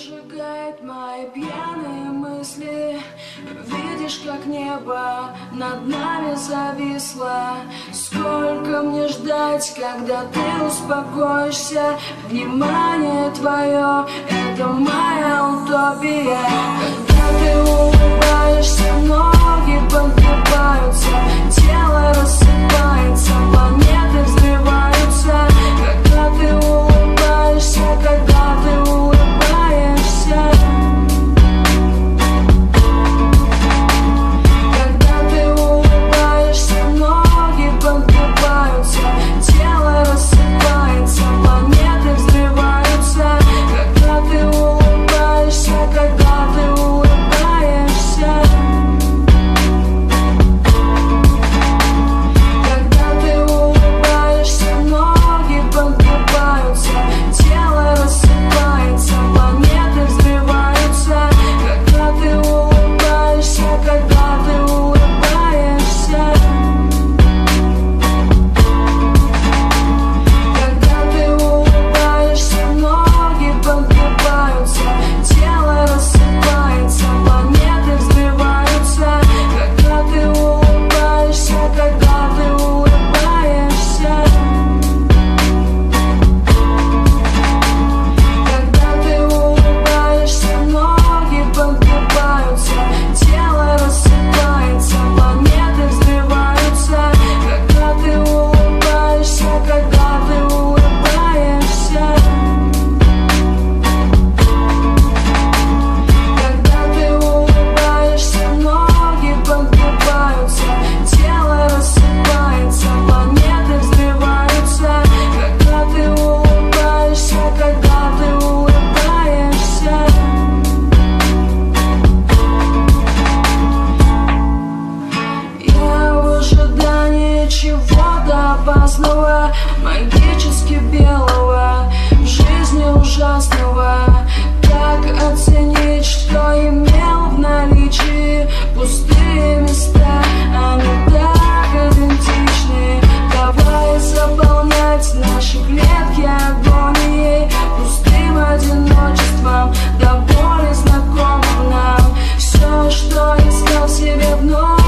Выжигает мои пьяные мысли. Видишь, как небо над нами зависло. Сколько мне ждать, когда ты успокоишься? Внимание твое — это моя утопия. Когда ты улыбаешься, ноги подгибаются, тело рассыпается, планеты взрываются. Когда ты улыбаешься, когда ты улыбаешься, когда ты улыбаешься, ноги подгибаются, тело рассыпается, планеты взрываются. Когда ты улыбаешься, когда ты улыбаешься, когда ты улыбаешься, ноги подгибаются, тело рассыпается, планеты взрываются. Когда ты улыбаешься, когда ты улыбаешься, когда ты улыбаешься, ноги подгибаются, тело рассыпается, планеты взрываются. Когда ты улыбаешься, когда ты улыбаешься, когда ты улыбаешься, ноги подгибаются, тело рассыпается, планеты взрываются. Когда ты улыбаешься, когда ты улыбаешься, когда ты улыбаешься, ноги подгибаются, тело рассыпается, планеты взрываются. Когда ты улыбаешься, когда ты улыбаешься, я в ожидании чего-то опасного, магически белого, в жизни ужасного. Как оценить, что имел в наличии? Пустые места, они так идентичны. Давай заполнять наши клетки агонией, пустым одиночеством, до боли знакомым нам. Все, что искал себе вновь,